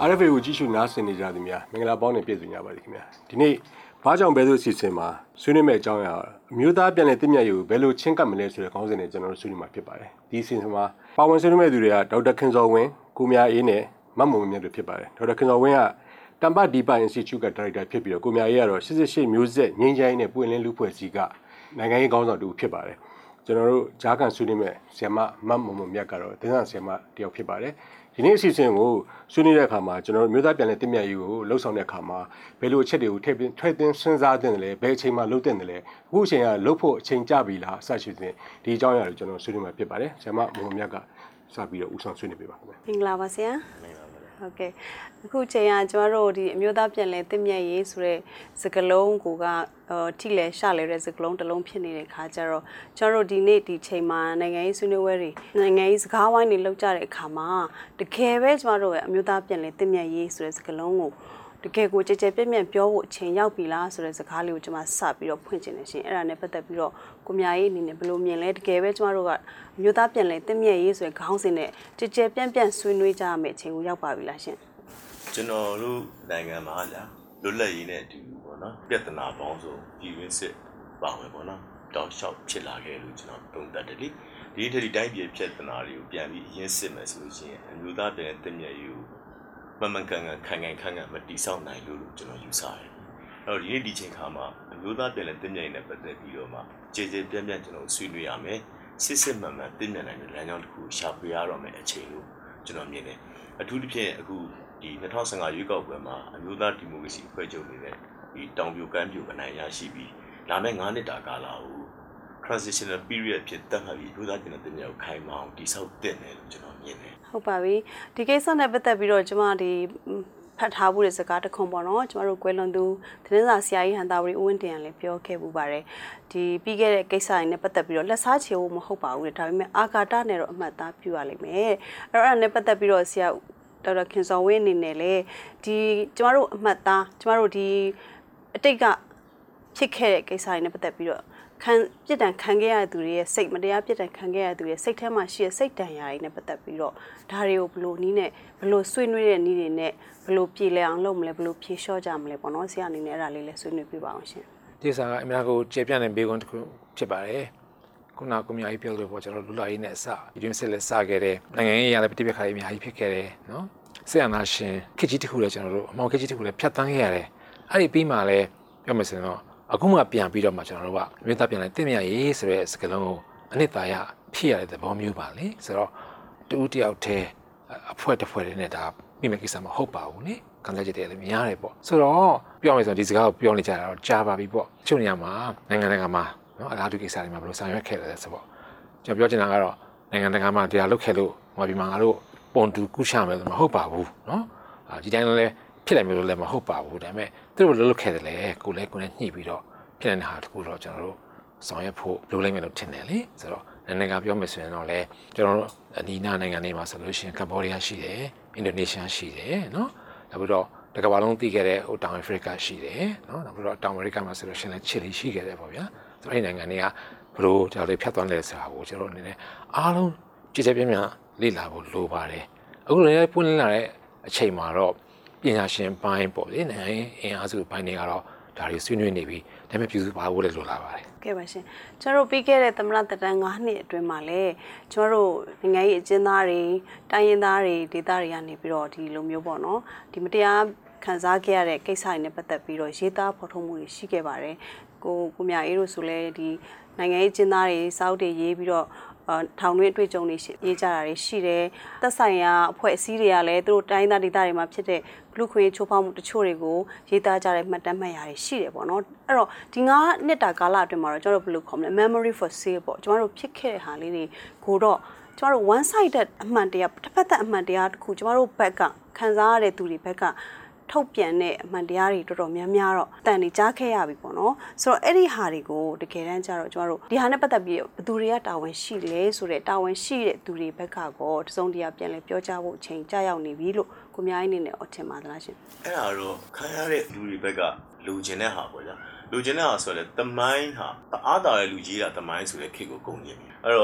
RFA ကိုကြည့်ရှုနားဆင်နေကြသည်များမင်္ဂလာပေါင်းနဲ့ပြည့်စုံကြပါသည်ခင်ဗျာဒီနေ့ဘာကြောင့်ဘဲဆိုအစီအစဉ်မှာဆွေးနွေးမယ့်အကြောင်းအရာအမျိုးသားပြန်လည်တည်မြဲရေးကိုဘယ်လိုချင်းကပ်မလဲဆိုတဲ့ခေါင်းစဉ်နဲ့ကျွန်တော်တို့ဆွေးနွေးမှာဖြစ်ပါတယ်ဒီအစီအစဉ်မှာပါဝင်ဆွေးနွေးမယ့်သူတွေကဒေါက်တာခင်စော်ဝင်းကိုမြအေးနဲ့မတ်မုံမြတ်တို့ဖြစ်ပါတယ်ဒေါက်တာခင်စော်ဝင်းကတမ္ပဒီပါ Institute ကဒါရိုက်တာဖြစ်ပြီးတော့ကိုမြအေးကတော့88မျိုးဆက်ငင်းချိုင်းနဲ့ပွင့်လင်းလူဖွဲ့စည်းကနိုင်ငံရေးခေါင်းဆောင်တူဖြစ်ပါတယ်ကျွန်တော်တို့ဂျာကန်ဆွေးနွေးမယ့်ဆရာမမတ်မုံမြတ်ကတော့တင်းဆရာမတယောက်ဖြစ်ပါတယ်ဒီနေ့အစီအစဉ်ကိုဆွေးနွေးတဲ့အခါမှာကျွန်တော်တို့မြို့သားပြန်လည်တည်မြဲရေးကိုလှုပ်ဆောင်တဲ့အခါမှာဘယ်လိုအချက်တွေကိုထည့်သွင်းစဉ်းစားသင့်တယ်လဲဘယ်အချိန်မှလုပ်သင့်တယ်လဲအခုအချိန်ကလှုပ်ဖို့အချိန်ကြပြီလားအစရှိစဉ်ဒီအကြောင်းအရာကိုကျွန်တော်ဆွေးနွေးမှာဖြစ်ပါတယ်ဆရာမမုံမြတ်ကစပြီးတော့ဦးဆောင်ဆွေးနွေးပေးပါခင်ဗျာမင်္ဂလာပါဆရာဟုတ်ကဲ့အခုချိန်ကကျွန်တော်တို့ဒီအမျိုးသားပြန်လည်တည်မြဲရေးဆိုတဲ့စကားလုံးကိုထိလဲရှလဲတဲ့စကားလုံးတစ်လုံးဖြစ်နေတဲ့ခါကျတော့ကျွန်တော်တို့ဒီနေ့ဒီချိန်မှာနိုင်ငံရေးဆွေးနွေးပွဲတွေနိုင်ငံရေးစကားဝိုင်းတွေလုပ်ကြတဲ့အခါမှာတကယ်ပဲကျွန်တော်တို့ရဲ့အမျိုးသားပြန်လည်တည်မြဲရေးဆိုတဲ့စကားလုံးကိုတကယ်ကိုကြည်ကြဲပြည့်ပြည့်ပြောဖို့အချိန်ရောက်ပြီလားဆိုတဲ့စကားလေးကိုကျွန်မစပြီးတော့ဖွင့်ချင်နေရှင်အဲ့ဒါနဲ့ပတ်သက်ပြီးတော့ကိုမြရေးအနေနဲ့ဘယ်လိုမြင်လဲတကယ်ပဲကျွန်တော်တို့ကအမျိုးသားပြန်လည်တည်မြဲရေးဆိုတဲ့ခေါင်းစဉ်နဲ့ကြည်ကြဲပြန့်ဆွေးနွေးကြရမယ့်အချိန်ကိုရောက်ပါပြီလားရှင်ကျွန်တော်တို့နိုင်ငံမှာကြာလွတ်လပ်ရေးနဲ့အတူပေါ့နော်ပြဿနာပေါင်းစုံပြည်တွင်းစစ်ပါဝင်ပေါ့နော်တောက်လျှောက်ဖြစ်လာခဲ့လို့ကျွန်တော်သုံးသပ်တယ်လေဒီထက်ဒီတိုင်းပြည်ပြဿနာတွေကိုပြန်ပြီးရင်းစစ်မယ်ဆိုလို့ရှိရင်အမျိုးသားပြန်တည်မြဲရေးကိုမှန်ကန်ခံမတိဆောက်နိုင်လို့ကျွန်တော်ယူဆတယ်အဲ့တော့ဒီနေ့ဒီချိန်ခါမှာအမျိုးသားပြန်တည်မြဲရေးနဲ့ပတ်သက်ပြီးတော့မှကြေပြန့်ကျွန်တော်ဆွေးနွေးရမယ်စစ်မှန်တည်မြဲနိုင်တဲ့လမ်းကြောင်းတစ်ခုရှာဖွေရတော့မယ်အချိန်လို့ကျွန်တော်မြင်တယ်အထူးသဖြင့်အခုဒီ2015ရွေးကောက်ပွဲမှာအမျိုးသားဒီမိုကရေစီအဖွဲ့ချုပ်နေတဲ့ဒီတောင်ပြိုကမ်းပြိုအနိုင်ရရှိပြီးလာမယ့်9နှစ်တာကာလကို transitional period ဖြစ်တတ်မှပြီးအမျိုးသားပြည်နယ်တည်မြဲကိုခိုင်မာအောင်တည်ဆောက်တင်တယ်လို့ကျွန်တော်မြင်တယ်ဟုတ်ပါပြီဒီကိစ္စနဲ့ပတ်သက်ပြီးတော့ကျွန်မဒီဖတ်ထားဖို့တဲ့စကားတစ်ခုပေါ့နော်ကျွန်တော်တို့ကွယ်လွန်သူသတင်းစာဆရာကြီးဟန်တာဝရီဦးဝင်းတင်ကလည်းပြောခဲ့ပူပါတယ်ဒီပြီးခဲ့တဲ့ကိစ္စတွေနဲ့ပတ်သက်ပြီးတော့လက်စားချေဖို့မဟုတ်ပါဘူးတဲ့ဒါပေမဲ့အာဃာတနဲ့တော့အမှတ်သားပြုရလိမ့်မယ်အဲ့ဒါနဲ့ပတ်သက်ပြီးတော့ဆရာဒေါက်တာခင်စော်ဝင်းအနေနဲ့လေဒီကျမတို့အမှတ်သားကျမတို့ဒီအတိတ်ကဖြစ်ခဲ့တဲ့ကိစ္စတွေနဲ့ပတ်သက်ပြီးတော့ပြစ်ဒဏ်ခံခဲ့ရတဲ့သူတွေရဲ့စိတ်မတရားပြစ်ဒဏ်ခံခဲ့ရတဲ့သူတွေရဲ့စိတ်ထဲမှာရှိတဲ့စိတ်ဒဏ်ရာတွေနဲ့ပတ်သက်ပြီးတော့ဒါတွေကိုဘလို့နည်းနဲ့ဘလို့ဆွေးနွေးတဲ့နည်းတွေနဲ့ဘလို့ပြေလည်အောင်လုပ်မလဲဘလို့ဖြေလျှော့ကြမလဲပေါ့နော်ဆရာအနေနဲ့အဲ့ဒါလေးလည်းဆွေးနွေးပြပါအောင်ရှင်ဒီစာကအများကိုကျေပြန့်တဲ့ဘေးကွန်းတစ်ခုဖြစ်ပါတယ်ခုနကမြာကြီးပြောလို့ပေါ့ကျွန်တော်လူလာရေးနဲ့အစဒီတွင်စစ်လက်စခဲ့တဲ့နိုင်ငံရေးရလည်းပြည့်ပြည့်ခါရေးအများကြီးဖြစ်ခဲ့တယ်နော်ဆက်အနာရှင်ခစ်ကြီးတစ်ခုလည်းကျွန်တော်တို့အမောင်ခစ်ကြီးတစ်ခုလည်းဖြတ်တန်းခဲ့ရတယ်အဲ့ဒီပြီးမှလည်းပြောမယ်ဆိုရင်တော့အခုမှပြန်ပြီးတော့မှကျွန်တော်တို့ကမြေသားပြန်လဲတင့်မြရေးဆိုတဲ့စကားလုံးကိုအနှစ်သာရဖြစ်ရတဲ့သဘောမျိုးပါလေဆိုတော့တူတယောက်တည်းအဖွဲ့တစ်ဖွဲ့တည်းနဲ့ဒါမိမဲ့ကိစ္စမဟုတ်ပါဘူးလေခံစားချက်တွေလည်းများတယ်ပေါ့ဆိုတော့ပြောမယ်ဆိုရင်ဒီစကားကိုပြောနေကြတာတော့ကြားပါပြီပေါ့ချုပ်နေရမှာနိုင်ငံတကာမှာနော်အလားတူကိစ္စတွေမှာဘယ်လိုဆောင်ရွက်ခဲ့လဲဆိုတော့ကျွန်တော်ပြောချင်တာကတော့နိုင်ငံတကာမှာတရားလုပ်ခဲ့လို့ဟောဒီမှာငါတို့ပုံတူကူးချမယ်ဆိုမဟုတ်ပါဘူးနော်ဒီတိုင်းလည်းဖြစ်နိုင်မျိုးလည်းမဟုတ်ပါဘူးဒါပေမဲ့သူတို့လုပ်ခဲ့တယ်လေကိုလည်းညှိပြီးတော့ဖြစ်နေတဲ့ဟာတခုတော့ကျွန်တော်တို့ဆောင်ရွက်ဖို့လိုလိမ့်မယ်လို့ထင်တယ်လေဆိုတော့နိုင်ငံကပြောမယ်ဆိုရင်တော့လေကျွန်တော်တို့အနီးနားနိုင်ငံတွေမှာဆိုလို့ရှိရင်ကမ္ဘောဒီးယားရှိတယ်အင်ဒိုနီးရှားရှိတယ်နော်နောက်ပြီးတော့တကမ္ဘာလုံးသိခဲ့တဲ့ဟိုတောင်အာဖရိကရှိတယ်နော်နောက်ပြီးတော့တောင်အမေရိကမှာဆိုလို့ရှိရင်ချီလီရှိခဲ့တယ်ပေါ့ဗျာဆိုတော့အဲ့နိုင်ငံတွေကဘလို့ကျွန်တော်တို့ဖြတ်သွားလဲဆိုတာကိုကျွန်တော်တို့အနေနဲ့အားလုံးကြည်ကြဲပြင်းပြလေ့လာဖို့လိုပါတယ်အခုလည်းပွင့်လင်းလာတဲ့အချိန်မှာတော့ပညာရှင်ပိုင်းပေါ့လေနိုင်ငံအင်အားစုပိုင်းတွေကတော့ဒါတွေဆွေးနွေးနေပြီဒါပေမဲ့ပြည်သူဘာလို့လဲလိုလာပါတယ်ကဲပါရှင်ကျွန်တော်တို့ပြီးခဲ့တဲ့သမရတတန်း9နှစ်အတွင်းမှာလည်းကျွန်တော်တို့နိုင်ငံရေးအကျဉ်းသားတွေတိုင်းရင်းသားတွေဒေသတွေကနေပြီးတော့ဒီလိုမျိုးပေါ့နော်ဒီမတရားခံစားခဲ့ရတဲ့ကိစ္စတွေနဲ့ပတ်သက်ပြီးတော့ရေးသားဖော်ထုတ်မှုတွေရှိခဲ့ပါတယ်ကိုမြအေးတို့ဆိုလဲဒီနိုင်ငံရေးအကျဉ်းသားတွေစာအုပ်တွေရေးပြီးတော့ထောင်တွင်းအတွေ့အကြုံတွေရေးကြတာတွေရှိတယ်သက်ဆိုင်ရာအဖွဲ့အစည်းတွေကလည်းသူတို့တိုင်းသားဒေသတွေမှာဖြစ်တဲ့လူခွေချိုးဖောက်မှုတချို့တွေကိုရေးသားကြတဲ့မှတ်တမ်းမှတ်ရာတွေရှိတယ်ပေါ့နော်အဲ့တော့ဒီ9နှစ်တာကာလအတွင်းမှာတော့ကျွန်တော်တို့ဘယ်လိုခေါ်မလဲ memory for sale ပေါ့ကျွန်တော်တို့ဖြစ်ခဲ့တဲ့ဟာလေးတွေကိုတော့ကျွန်တော်တို့ one sided အမှန်တရားတစ်ဖက်သက်အမှန်တရားတစ်ခုကျွန်တော်တို့ဘက်ကခံစားရတဲ့သူတွေဘက်ကထုတ်ပြန်တဲ့အမှန်တရားတွေတော်တော်များများတော့တန်နေကြားခဲ့ရပြီပေါ့နော်ဆိုတော့အဲ့ဒီဟာတွေကိုတကယ်တမ်းကျတော့ကျွန်တော်တို့ဒီဟာနဲ့ပတ်သက်ပြီးဘယ်သူတွေကတာဝန်ရှိလဲဆိုတဲ့တာဝန်ရှိတဲ့သူတွေဘက်ကကောတစုံတရာပြန်လဲပြောကြဖို့အချိန်ကြာရောက်နေပြီလို့ကိုများကြီးနေနဲ့အထင်ပါသလားရှင်အဲ့ဒါတော့ခံရတဲ့လူတွေဘက်ကလူကျင်တဲ့ဟာပေါ့ဗျာလူကျင်တဲ့ဟာဆိုတော့တမိုင်းဟာအားတာတဲ့လူကြီးတာတမိုင်းဆိုတဲ့ခေတ်ကိုကုန်နေပြီအဲ့တော့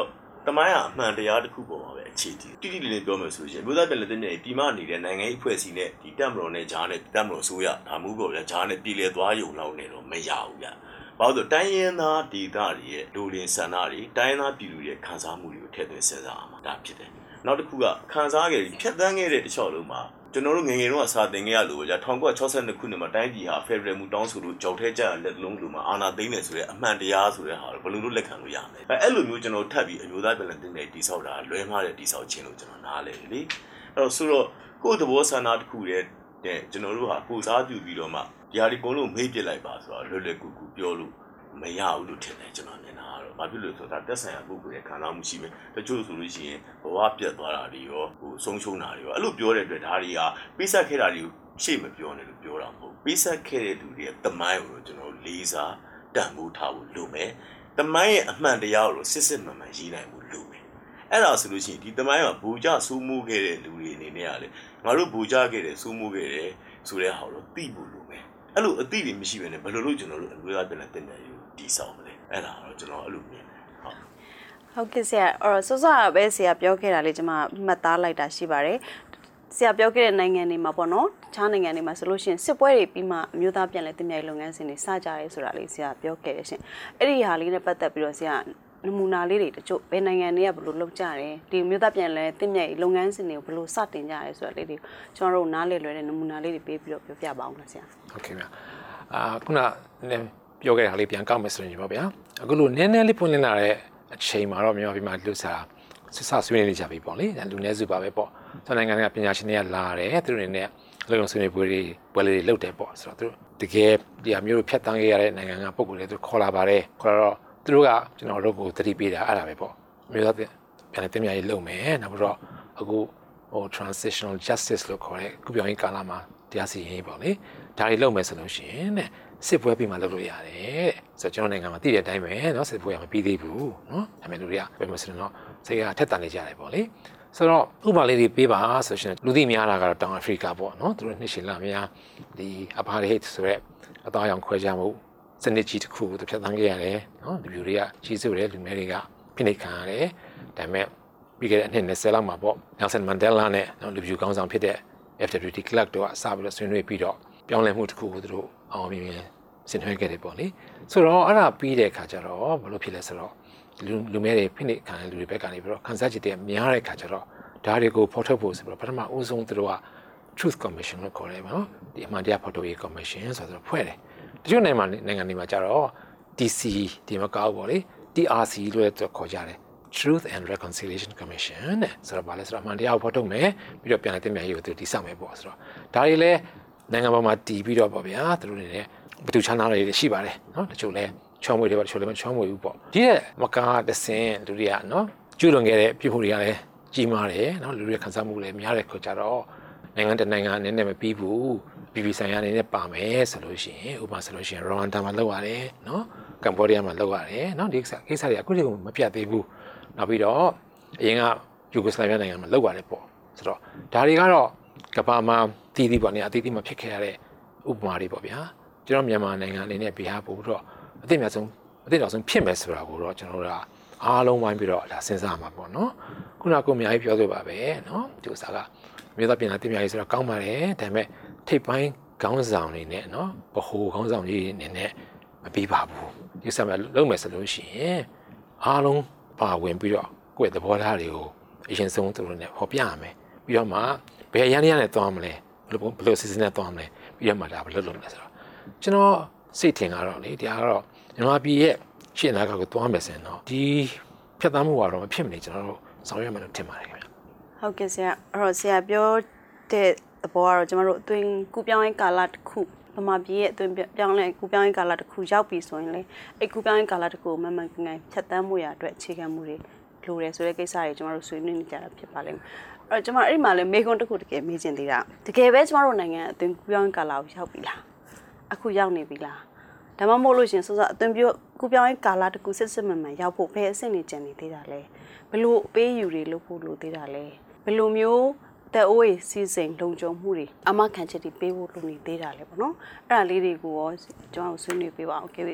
တမိုင်းအမှန်တရားတစ်ခုပေါ်မှာပဲအခြေတည်တိတိလေးပြောမယ်ဆိုရင်မြို့သားပြည်နယ်တည်မြဲပြည်မနေတဲ့နိုင်ငံရေးအဖွဲ့အစည်းနဲ့ဒီတပ်မတော်နဲ့ဂျားနဲ့တပ်မတော်ဆိုရဒါမှုပေါ့ဗျာဂျားနဲ့ပြည်လေသွားယုံလောက်နေတော့မရဘူးဗျာဘာလို့တိုင်းရင်းသားဒေသတွေရဲ့လူလင်ဆန္ဒတွေတိုင်းရင်းသားပြည်သူတွေရဲ့ခံစားမှုတွေကိုထည့်သွင်းစဉ်းစားအောင်ဒါဖြစ်တယ်နောက်တစ်ခုကခံစားခဲ့ဖြတ်သန်းခဲ့တဲ့တခြားလုံးမှာကျွန်တော်တို့ငယ်ငယ်တုန်းကစာသင်ခဲ့ရလို့ကြာ1962ခုနှစ်မှာတိုင်းပြည်ဟာဖက်ဒရယ်မူတောင်းဆိုလို့ကြောက်ထဲကျလက်လုံးလူမှာအာဏာသိမ်းတယ်ဆိုတဲ့အမှန်တရားဆိုတဲ့ဟာကိုဘယ်လိုလုပ်လက်ခံလို့ရမလဲအဲ့လိုမျိုးကျွန်တော်ထပ်ပြီးအမျိုးသားပြည်နယ်တင်နေတိဆောက်တာလွဲမှားတဲ့တိဆောက်ခြင်းလို့ကျွန်တော်နားလဲလေအဲ့တော့ဆိုတော့ကိုယ့်သဘောဆန္ဒတစ်ခုတည်းတဲ့ကျွန်တော်တို့ဟာကိုစားပြုပြီးတော့မှဒီဟာဒီကုန်းလုံးမေ့ပြစ်လိုက်ပါဆိုတော့လွယ်လွယ်ကူကူပြောလို့မရဘူးလို့ထင်တယ်ကျွန်တော်မြင်တာကတော့ဘာဖြစ်လို့ဆိုတာတက်ဆိုင်ရာပုဂ္ဂိုလ်ရဲ့ခံစားမှုရှိပဲတချို့ဆိုလို့ရှိရင်ဘဝပြတ်သွားတာတွေရောဟိုဆုံးရှုံးတာတွေရောအဲ့လိုပြောတဲ့အတွက်ဒါတွေကပိဆက်ခဲ့တာတွေကိုရှေ့မပြောနဲ့လို့ပြောတာမဟုတ်ပိဆက်ခဲ့တဲ့သူတွေရဲ့တမိုင်းကိုကျွန်တော်လေးစားတန်ဖိုးထားဖို့လိုမယ်တမိုင်းရဲ့အမှန်တရားကိုစစ်စစ်မှန်မှန်ရေးနိုင်ဖို့လိုမယ်အဲ့ဒါဆိုလို့ရှိရင်ဒီတမိုင်းမှာဘူကြစူးမှုခဲ့တဲ့လူတွေအနေနဲ့ကလေငါတို့ဘူကြခဲ့တယ်စူးမှုခဲ့တယ်ဆိုတဲ့ဟာကိုသိဖို့လိုမယ်အဲ့လိုအသိတွေမရှိဘဲနဲ့ဘယ်လိုလုပ်ကျွန်တော်တို့အမျိုးသားပြည်နယ်တင်တယ်ယူတည်ဆောက်မလဲအဲ့ဒါတော့ကျွန်တော်အဲ့လိုမြင်တယ်ဟုတ်ကဲ့ဆရာအော်စောစောပဲဆရာပြောခဲ့တာလေးကျွန်မမှတ်သားလိုက်တာရှိပါတယ်ဆရာပြောခဲ့တဲ့နိုင်ငံတွေမှာပေါ့နော်ခြားနိုင်ငံတွေမှာဆိုလို့ရှိရင်စစ်ပွဲတွေပြီးမှအမျိုးသားပြန်လည်တင်ပြရေးလုပ်ငန်းစဉ်တွေစကြရဲဆိုတာလေးဆရာပြောခဲ့တယ်ရှင်အဲ့ဒီဟာလေးနဲ့ပတ်သက်ပြီးတော့ဆရာနမူနာလေးတွေတချို့ဘယ်နိုင်ငံတွေကဘယ်လိုလုပ်ကြတယ်ဒီအမျိုးသားပြန်လည်တင်ပြရေးလုပ်ငန်းစဉ်တွေကိုဘယ်လိုစတင်ကြရဲဆိုတာလေးတွေကျွန်တော်တို့နားလည်လွယ်တဲ့နမူနာလေးတွေပေးပြီးတော့ပြောပြပါအောင်လားဆရာဟုတ်ကဲ့ဗျခုနပြောခဲ့တာလေးပြန်ကောက်မယ်ဆိုရင်ပေါ့ဗျာအခုလိုနည်းနည်းလေးပွင့်လင်းလာတဲ့အချိန်မှာတော့မြန်မာပြည်မှာလူစားစစ်ဆဆွေးနွေးနေကြပြီပေါ့လေလူနည်းစုပါပဲပေါ့ကျွန်နိုင်ငံကပညာရှင်တွေကလာတယ်သူတို့နေနဲ့လုံလုံဆွေးနွေးပွဲတွေလုပ်တယ်ပေါ့ဆိုတော့သူတို့တကယ်ဒီအမျိုးဖြတ်တန်းခဲ့ရတဲ့နိုင်ငံကပုံကိုယ်တွေသူခေါ်လာပါတယ်ခေါ်တော့သူတို့ကကျွန်တော်တို့ကိုသတိပေးတာအဲ့ဒါပဲပေါ့အမျိုးသားပြန်တင်ပြရေးလုပ်မယ်နောက်ပြီးတော့အခုtransitional justice လို့ခေါ်တဲ့ခုပြောင်းရေးကာလမှာတရားစီရင်ရေးပေါ့လေဒါတွေလုပ်မယ်ဆိုလို့ရှိရင်တဲ့စစ်ပွဲပြီးမှလုပ်လို့ရတယ်ဆိုတော့ကျွန်တော်နိုင်ငံမှာတည်တဲ့အတိုင်းပဲเนาะစစ်ပွဲကမပြီးသေးဘူးเนาะဒါပေမဲ့လူတွေကဘယ်မှာဆိုတော့စိတ်ကထက်တန်နေကြတယ်ပေါ့လေဆိုတော့ဥပမာလေးတွေပေးပါဆိုရှင်လူသိများတာကတော့တောင်အာဖရိကပေါ့เนาะသူတို့နှစ်ရှည်လများဒီအပါဟိတ်ဆိုရက်အသားရောင်ခွဲခြားမှုစနစ်ကြီးတစ်ခုသူဖြတ်သန်းခဲ့ရတယ်เนาะဒီလူတွေကကြီးစုတယ်လူငယ်တွေကဖိနှိပ်ခံရတယ်ဒါပေမဲ့ပြီးခဲ့တဲ့အနှစ်20လောက်မှာပေါ့ Nelson Mandela နဲ့เนาะလူပြူကောင်းဆောင်ဖြစ်တဲ့ FWD Clark တို့ကစပြီးတော့ဆွေးနွေးပြီးတော့ပြောင်းလဲမှုတစ်ခုကိုသူတို့အောင်မြင်ဆင်နွှဲခဲ့တယ်ပေါ့လေဆိုတော့အဲ့ဒါပြီးတဲ့အခါကျတော့ဘယ်လိုဖြစ်လဲဆိုတော့လူမဲတွေဖိနှိပ်ခံတဲ့လူတွေဘက်ကနေပြီးတော့ခန်းစားချက်တွေများတဲ့အခါကျတော့ဒါတွေကိုဖော်ထုတ်ဖို့ဆိုပြီးတော့ပထမဦးဆုံးသူတို့က Truth Commission လို့ခေါ်တယ်ပေါ့ဒီအမှန်တရားဖော်ထုတ်ရေး Commission ဆိုတော့ဖွဲ့တယ်တချို့နိုင်ငံတွေမှာကျတော့ TC ဒီမကောက်ပေါ့လေ TRC လို့လည်းခေါ်ကြတယ် Truth and Reconciliation Commission တဲ့ဆိုတော့ဘာလဲဆိုတော့အမှန်တရားကိုဖော်ထုတ်မယ်ပြီးတော့ပြန်လည်တင်ပြရေးကိုသူတည်ဆောက်မယ်ပေါ့ဆိုတော့ဒါတွေလည်းနိုင်ငံပေါ်မှာတည်ပြီးတော့ပေါ့ဗျာသူတို့တွေဘသူချမ်းသာတွေရှိပါတယ်เนาะတချို့လဲချောမွေတွေပါတချို့လဲမချောမွေဘူးပေါ့ဒီရဲ့မကားတဆင်လူတွေကเนาะကျွလွန်ခဲ့တဲ့ပြည်မှုတွေကလည်းကြီးမားတယ်เนาะလူတွေခံစားမှုလည်းများတဲ့ခါကြတော့နိုင်ငံတနိုင်ငံအနေနဲ့မပြီးဘူးပြည်ပြည်ဆိုင်ရာအနေနဲ့ပါမယ်ဆိုလို့ရှိရင်ဥပမာဆိုလို့ရှိရင်ရဝမ်ဒါမှာလောက်ရတယ်เนาะကမ္ဘောဒီးယားမှာလောက်ရတယ်เนาะဒီကိစ္စတွေအခုထိမပြတ်သေးဘူးနောက်ပြီးတော့အရင်ကယူဂိုစလာဗီးယားနိုင်ငံမှာလောက်ရတယ်ပေါ့ဆိုတော့ဒါတွေကတော့ကမ္ဘာမှာတည်တည်ပေါ့နေအတည်တည်မှာဖြစ်ခဲ့ရတဲ့ဥပမာတွေပေါ့ဗျာကျွန်တော်မြန်မာနိုင်ငံအနေနဲ့ဘေးဟာပို့ပြီးတော့အသိအများဆုံးဖြစ်မယ်ဆိုတာကိုတော့ကျွန်တော်တို့ကအားလုံးဝိုင်းပြီးတော့ဒါစဉ်းစားမှာပေါ့နော်ခုနကကိုအများကြီးပြောဆိုပါပဲနော်ဒီဥစ္စာကမြို့သားပြည်နယ်တင်ပြရေးဆိုတော့ကောင်းပါတယ်ဒါပေမဲ့ထိပ်ပိုင်းခေါင်းဆောင်တွေနဲ့နော်ဗဟိုခေါင်းဆောင်ကြီးအနေနဲ့မပြီးပါဘူးဒီဥစ္စာမှာလုံးမယ်ဆိုလို့ရှိရင်အားလုံးပါဝင်ပြီးတော့ကိုယ့်ရဲ့သဘောထားတွေကိုအရင်ဆုံးသူတို့နဲ့ဟောပြရမယ်ပြီးတော့မှဘယ်ရန်ရနဲ့သွားမလဲဘယ်လိုစီစဉ်နဲ့သွားမလဲပြီးတော့မှဒါဘယ်လိုလုပ်မလဲဆိုတော့ကျွန်တော်စိတ်ထင်ကတော့လေတရားကတော့မြန်မာပြည်ရဲ့ရှင်းနာကိုသွားမယ်ဆိုရင်တော့ဒီဖြတ်သန်းမှုကတော့မဖြစ်မနေကျွန်တော်တို့ဆောင်ရွက်မယ်လို့ထင်ပါတယ်ခင်ဗျဟုတ်ကဲ့ဆရာအဲ့တော့ဆရာပြောတဲ့သဘောကတော့ကျွန်တော်တို့အသွင်ကူပြောင်းရေးကာလတစ်ခုဗမာပြည်ရဲ့အသွင်ပြောင်းလဲကူပြောင်းရေးကာလတစ်ခုရောက်ပြီဆိုရင်လေအဲ့ကူပြောင်းရေးကာလတစ်ခုကိုမှန်မှန်ကန်ကန်ဖြတ်သန်းမှုရအတွက်အခြေခံမှုတွေလိုတယ်ဆိုတဲ့ကိစ္စတွေကျွန်တော်တို့ဆွေးနွေးနေကြတာဖြစ်ပါလိမ့်မယ်အဲ့တော့ကျွန်တော်အဲ့ဒီမှာလေမေခွန်းတစ်ခုတကယ်မေးချင်သေးတာတကယ်ပဲကျွန်တော်တို့နိုင်ငံအသွင်ကူပြောင်းရေးကာလကိုရောက်ပြီလားအခုရောက်နေပြီလားဒါမှမဟုတ်လို့ရှင်စောစောအသွင်ကူပြောင်းရေးကာလတစ်ခုစစ်စစ်မှန်မှန်ရောက်ဖို့ဘယ်အဆင့်နေကြံနေသေးတာလဲဘလို့အပေးယူတွေလုပ်ဖို့လိုသေးတာလဲဘယ်လိုမျိုးတဲ့အိုးရေးစီစဉ်လုံခြုံမှုတွေအမခံချက်တွေပေးဖို့လိုနေသေးတာလဲပေါ့နော်အဲ့ဒါလေးတွေကိုရောကျွန်တော်ဆွေးနွေးပေးပါအောင်ကဲ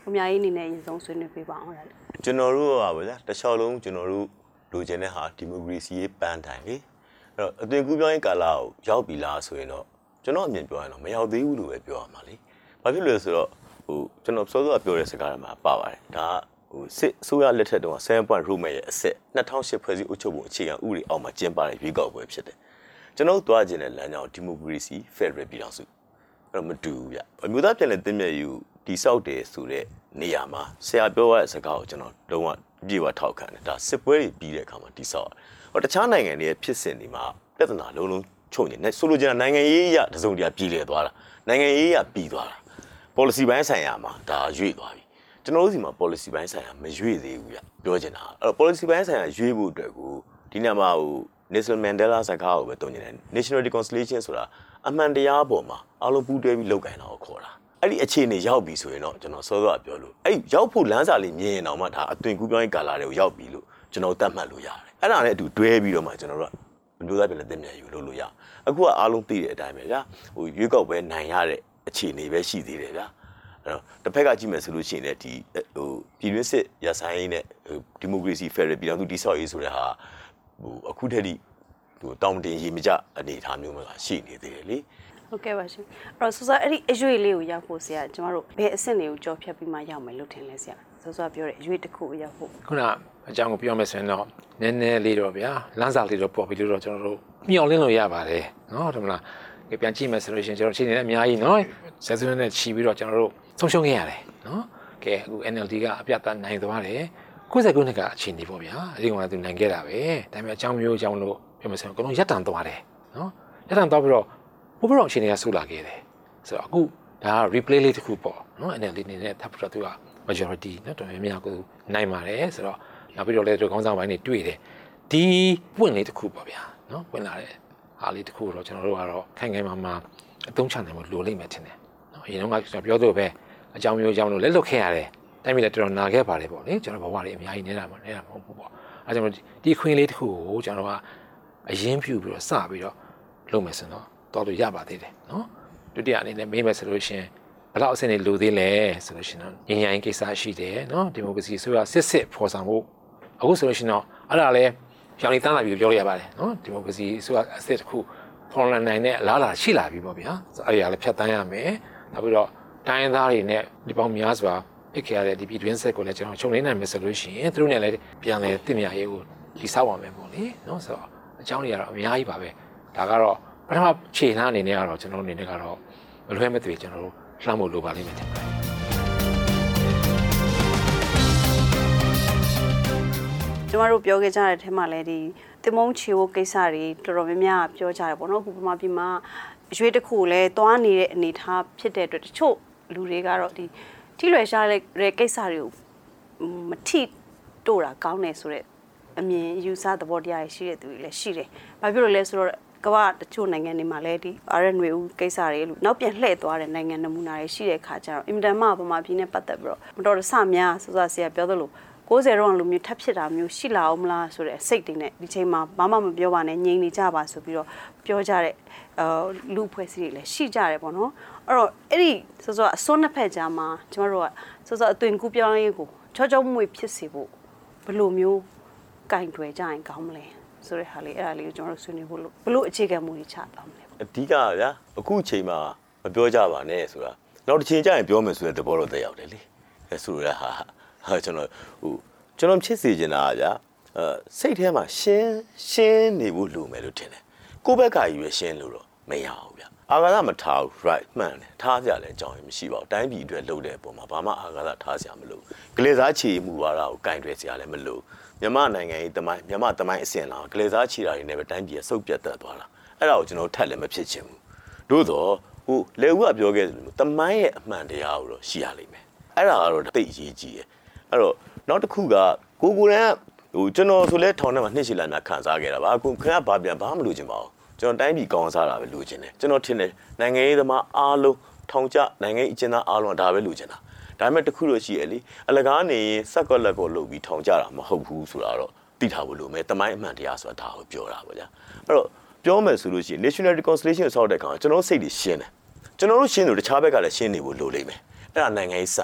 ကိုမြကြီးအနေနဲ့အရင်ဆုံးဆွေးနွေးပေးပါအောင်လားကျွန်တော်တို့ကပါဗျာတစ်လျှောက်လုံးကျွန်တော်တို့လိုချင်တဲ့ဟာဒီမိုကရေစီရေးပန်းတိုင်လေအဲ့တော့အသွင်ကူးပြောင်းရေးကာလကိုရောက်ပြီလားဆိုရင်တော့ကျွန်တော်အမြင်ပြောရင်တော့မရောက်သေးဘူးလို့ပဲပြောရမှာလေဘာဖြစ်လို့လဲဆိုတော့ကျွန်တော်စောစောပြောတဲ့စကားမှာပါပါတယ်ဒါစစ်ဆိုရလက်ထက်တုန်းက7 roadmap ရဲ့အဆက်2008ဖွဲ့စည်းအုပ်ချုပ်ပုံအခြေခံဥပဒေအောက်မှာကျင်းပတဲ့ရွေးကောက်ပွဲဖြစ်တယ်ကျွန်တော်တို့တွားကျင်တဲ့လမ်းကြောင်းဒီမိုကရေစီဖက်ဒရယ်ပြည်ထောင်စုအဲ့တော့မတူဘူးဗျအမျိုးသားပြည်နယ်တင်မြတ်ယူတိဆောက်တယ်ဆိုတဲ့နေရာမှာဆရာပြောရတဲ့စကားကိုကျွန်တော်လုံးဝပြေဝထောက်ခံတယ်ဒါစစ်ပွဲတွေပြီးတဲ့အခါမှာတိဆောက်ဟောတခြားနိုင်ငံတွေရဲ့ဖြစ်စဉ်တွေမှာပြဿနာလုံးလုံးချုပ်နေတယ်ဆိုလိုချင်တာနိုင်ငံရေးအရတစုံတရာပြည်လည်သွားတာနိုင်ငံရေးအရပြီးသွားတာ policy ဘိုင်းဆိုင်ရာမှာဒါရွေ့သွားပြီကျွန်တော်တို့စီမှာ policy ဘိုင်းဆိုင်ရာမရွေ့သေးဘူးဗျပြောချင်တာအဲ့တော့ policy ဘိုင်းဆိုင်ရာရွေ့ဖို့အတွက်ကိုဒီညမှာNelson Mandela စကားကိုပဲတုံ့ပြန်တယ် National Reconciliation ဆိုတာအမှန်တရားပေါ်မှာအားလုံးပူးတွဲပြီးလုပ်ကိုင်တာကိုခေါ်တာအဲ့ဒီအခြေအနေရောက်ပြီဆိုရင်တော့ကျွန်တော်စောစောပြောလို့အဲ့ရောက်ဖို့လမ်းစာလေးမြင်ရင်တော့မှဒါအသွင်ကူးပြောင်းရေးကာလတွေကိုရောက်ပြီလို့ကျွန်တော်သတ်မှတ်လို့ရတယ်အဲ့ဒါနဲ့အတူတွဲပြီးတော့မှကျွန်တော်တို့ကအမျိုးသားပြည်နယ်တင်မြတ်ယူလို့ရအခုကအားလုံးသိတဲ့အတိုင်းပဲဗျာရွေးကောက်ပွဲနိုင်ရတဲ့အခြေအနေပဲရှိသေးတယ်ဗျာအဲ့တော့တစ်ဖက်ကကြည့်မယ်ဆိုလို့ရှိရင်လည်းဒီပြည်တွင်းစစ်ရဆိုင်ရေးနဲ့ဒီမိုကရေစီဖက်ဒရယ်ပြည်ထောင်စုတည်ဆောက်ရေးဆိုတဲ့ဟာအခုထက်ထိတောင်းတင်ရေမကြအနေအထားမျိုးမှာရှိနေသေးတယ်လေဟုတ်ကဲ့ပါရှင်အဲ့တော့စောစောအဲ့ဒီအရွေလေးကိုရောက်ဖို့ဆရာကျမတို့ဘယ်အဆင့်တွေကိုကြော်ဖြတ်ပြီးမှရောက်မယ်လို့ထင်လဲဆရာစောစောပြောတဲ့အရွေတစ်ခုကိုရောက်ဖို့ခုနအကြောင်းကိုပြောမယ်ဆိုရင်တော့နည်းနည်းလေးတော့ဗျာလမ်းစာလေးတော့ပေါ်ပြီးလို့တော့ကျွန်တော်တို့မျှော်လင့်လို့ရပါတယ်နော်ဟုတ်မလားပြန်ကြည့်မယ်ဆိုလို့ရှိရင်ကျွန်တော်ချိန်နေတဲ့အများကြီးနော်ဆက်စွန်းနဲ့ချီပြီးတော့ကျွန်တော်တို့ဆုံးရှုံးခဲ့ရတယ်နော်ကဲအခု NLD ကအပြတ်သားနိုင်သွားတယ်90ခုနှစ်ကအခြေအနေပေါ့ဗျာအဲဒီကောင်ကသူနိုင်ခဲ့တာပဲဒါပေမဲ့အကြောင်းမျိုးအကြောင်းလို့ပြောမယ်ဆိုရင်အကုန်လုံးရပ်တန့်သွားတယ်နော်ရပ်တန့်သွားပြီးတော့ပို့ပြီးတော့အခြေအနေကဆူလာခဲ့တယ်ဆိုတော့အခုဒါက replay လေးတစ်ခုပေါ့နော် NLD အနေနဲ့ထပ်ပြီးတော့သူက majority နော်တော်များများကိုနိုင်ပါတယ်ဆိုတော့နောက်ပြီးတော့လည်းသူခေါင်းဆောင်ပိုင်းတွေတွေ့တယ်ဒီပွင့်လေးတစ်ခုပေါ့ဗျာနော်ပွင့်လာတဲ့အားလေးတစ်ခုတော့ကျွန်တော်တို့ကတော့ခိုင်ခိုင်မာမာအသုံးချနိုင်ဖို့လိုလိမ့်မယ်ထင်တယ်နော်အရင်တော့ကျွန်တော်ပြောသလိုပဲအကြောင်းမျိုးအကြောင်းလို့လက်လွတ်ခဲ့ရတယ်တိုင်းပြည်လည်းတော်တော်နာခဲ့ပါတယ်ပေါ့လေကျွန်တော်ဘဝတွေအများကြီးနေတာမဟုတ်ဘူးပေါ့အဲကြောင့်ဒီခွင့်လေးတစ်ခုကိုကျွန်တော်ကအရင်ပြုပြီးတော့စပြီးတော့လုပ်မယ်ဆိုတော့တော်လို့ရပါသေးတယ်နော်ဒုတိယအနေနဲ့မေးမယ်ဆိုလို့ရှိရင်ဘယ်လောက်အဆင့်တွေလိုသေးလဲဆိုလို့ရှိရင်တော့ဉာဏ်ရည်ကိစ္စရှိတယ်နော်ဒီမိုကရေစီဆိုတာစစ်ဖော်ဆောင်ဖို့အခုဆိုလို့ရှိရင်တော့အဲ့ဒါလည်းပြောင်းလဲတန်းလာပြီးပြောလို့ရပါတယ်နော်ဒီမိုကရေစီဆိုတာအစစ်တစ်ခုဖော်လန်နိုင်တဲ့အလားအလာရှိလာပြီပေါ့ဗျာအဲ့ဒီကလည်းဖြတ်တန်းရမယ်နောက်ပြီးတော့တိုင်းသားတွေနဲ့ဒီပေါင်းများစွာဖြစ်ခဲ့ရတဲ့ဒီပြည်တွင်းဆက်ကိုလည်းကျွန်တော်ခြုံငိမ့်နိုင်မယ်ဆိုလို့ရှိရင်သူတို့နဲ့လည်းပြန်လဲတင်မြရေးကိုဒီစောက်ပါမယ်ပေါ့လေနော်ဆိုတော့အကြောင်းတွေကတော့အများကြီးပါပဲဒါကတော့ပထမခြေလှမ်းအနေနဲ့ကတော့ကျွန်တော်အနေနဲ့ကတော့မလွှဲမသွေကျွန်တော်တို့လှမ်းဖို့လိုပါလိမ့်မယ်ထင်ပါတယ်ကျမတို့ပြောခဲ့ကြတဲ့အထက်မှာလည်းဒီတင်မုံချီဝကိစ္စတွေတော်တော်များများပြောကြတယ်ပေါ့နော်ခုပမာပြည်မှာရွေးတစ်ခုလည်းသွားနေတဲ့အနေအထားဖြစ်တဲ့အတွက်တချို့လူတွေကတော့ဒီထိလွယ်ရှားတဲ့ကိစ္စတွေကိုမထိတို့တာကောင်းတယ်ဆိုတော့အမြင်ယူဆသဘောတရားရှိတဲ့သူတွေလည်းရှိတယ်။ဘာဖြစ်လို့လဲဆိုတော့ကမ္ဘာတချို့နိုင်ငံတွေမှာလည်းဒီ RNW ကိစ္စတွေလို့နောက်ပြန်လှည့်သွားတဲ့နိုင်ငံနမူနာတွေရှိတဲ့ခါကျတော့အင်တန်မှဗမာပြည်နဲ့ပတ်သက်ပြီးတော့မတော်တဆများဆိုဆရာပြောသလို90တော့လူမျိုးထပ်ဖြစ်တာမျိုးရှိလာအောင်မလားဆိုတဲ့စိတ်တွေနဲ့ဒီချိန်မှာဘာမှမပြောပါနဲ့ငြိမ်နေကြပါဆိုပြီးတော့ပြောကြတဲ့လူဖွဲ့စည်းတွေလည်းရှိကြတယ်ပေါ့နော်အဲ့တော့အဲ့ဒီအစွန်းနှစ်ဖက်ကြားမှာကျမတို့ကအသွင်ကူးပြောင်းရေးကိုချောချောမွေ့ဖြစ်စေဖို့ဘယ်လိုမျိုးကင်တွယ်ကြရင်ကောင်းမလဲဆိုတဲ့ဟာလေးအဲ့ဒါလေးကိုကျွန်တော်တို့ဆွေးနွေးဖို့လို့ဘလို့အခြေခံမူကြီးချသွားမလဲအဓိကဗျာအခုအချိန်မှာမပြောကြပါနဲ့ဆိုတာနောက်တစ်ချိန်ကျရင်ပြောမယ်ဆိုတဲ့သဘောတော့တက်ရောက်တယ်လေအဲဆိုရဟာကျွန်တော်ဖြစ်စေချင်တာဗျာစိတ်ထဲမှာရှင်းနေဖို့လိုမယ်လို့ထင်တယ်ကိုယ့်ဘက်ကကြီးပဲရှင်းလို့တော့မရဘူးဗျာအာဃာတမထားဘူး right မှန်တယ်ထားကြလည်းအကြောင်းမရှိပါဘူးတိုင်းပြည်အတွက်လုပ်တဲ့အပေါ်မှာဘာမှအာဃာတထားစရာမလိုကလေးစားချီမှုဝါဒကိုကင်တွယ်စရာလည်းမလိုမြန်မာနိုင်ငံရေးတမိုင်းမြန်မာတမိုင်းအစဉ်လာကလေးစားချီတာတွေနဲ့ပဲတိုင်းပြည်ဆုတ်ပြတ်တက်သွားတာအဲ့ဒါကိုကျွန်တော်ထပ်လည်းမဖြစ်ချင်ဘူးတို့တော့လေဦးကပြောခဲ့တယ်တမိုင်းရဲ့အမှန်တရားကိုတော့ရှိရလိမ့်မယ်အဲ့ဒါကတော့သိအရေးကြီးတယ်အဲ့တော့နောက်တစ်ခုကကိုရန်ကျွန်တော်ဆိုလဲထောင်ထဲမှာနှစ်ရှည်လာများခံစားခဲ့တာပါအခုခင်ဗျာဘာမလို့ချင်ပါဘူးကျွန်တော်တိုင်းပြည်ကောင်းစားတာပဲလိုချင်တယ်ကျွန်တော်ထင်တယ်နိုင်ငံရေးသမားအားလုံးထောင်ကျနိုင်ငံရေးအကျဉ်းသားအားလုံးဒါပဲလိုချင်တာဒါပေမဲ့တခုတော့ရှိရလေအလကားနေစက်ကော့လက်ကောလုပ်ပြီးထောင်ကျတာမဟုတ်ဘူးဆိုတာတော့သိထားဖို့လိုမယ်တမိုင်းအမှန်တရားဆိုတာဒါကိုပြောတာပေါ့ဗျာအဲ့တော့ပြောမယ်ဆိုလို့ရှိရင် National Reconciliation ဆောက်တဲ့ကောင်ကျွန်တော်စိတ်တွေရှင်းတယ်ကျွန်တော်တို့ရှင်းလို့တခြားဘက်ကလည်းရှင်းနေဖို့လိုလိမ့်မယ်အဲ့ဒါနိုင်ငံရေးစံတာပဲ